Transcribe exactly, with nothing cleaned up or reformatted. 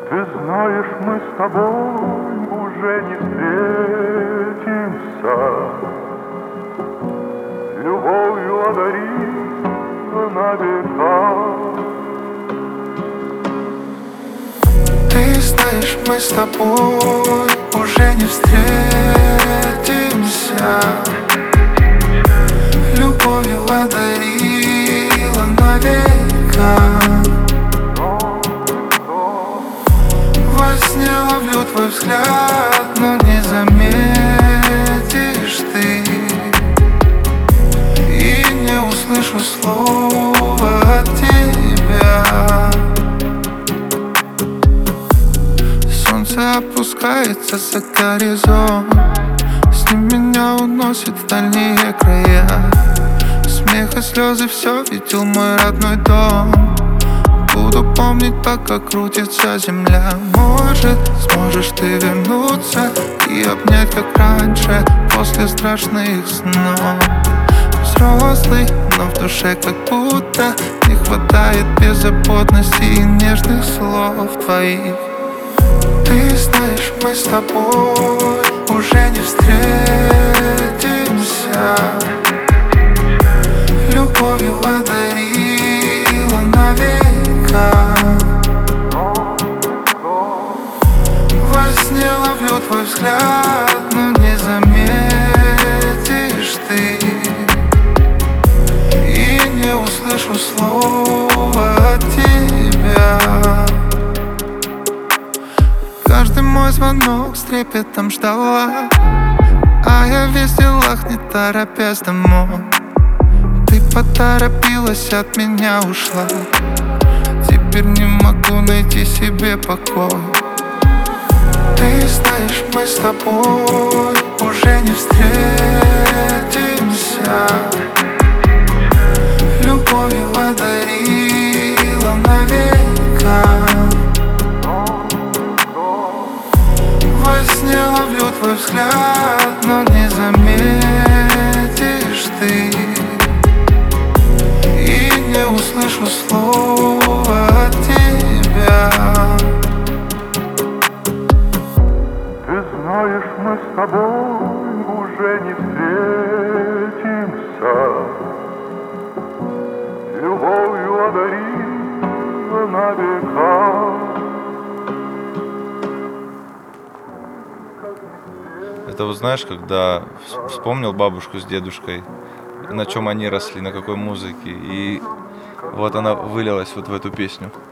Ты знаешь, мы с тобой уже не встретимся. Любовью одарила на века. Ты знаешь, мы с тобой уже не встретимся. Любовью одарила на века. Во сне ловлю твой взгляд, но не заметишь ты. И не услышу слова от тебя. Солнце опускается за горизонт, с ним меня уносит в дальние края. Смех и слезы, все видел мой родной дом. Буду помнить, пока крутится земля. Может, сможешь ты вернуться и обнять, как раньше, после страшных снов. Взрослый, но в душе как будто не хватает беззаботности и нежных слов твоих. Ты знаешь, мы с тобой уже не встретимся. Любовью одарила на века. Во сне ловлю твой взгляд, но не заметишь ты. И не услышу слова от тебя. Каждый мой звонок с трепетом ждала, а я весь в делах, не торопясь домой. Ты поторопилась, от меня ушла. Теперь не могу найти себе покой. Ты знаешь, мы с тобой уже не встретимся. Любовью одарила на века. Во сне ловлю твой взгляд, но не заметишь ты. И не услышу слова от тебя. Ты знаешь, мы с тобой уже не встретимся. Любовью одарила на века. Это вот знаешь, когда вспомнил бабушку с дедушкой, на чем они росли, на какой музыке, и вот она вылилась вот в эту песню.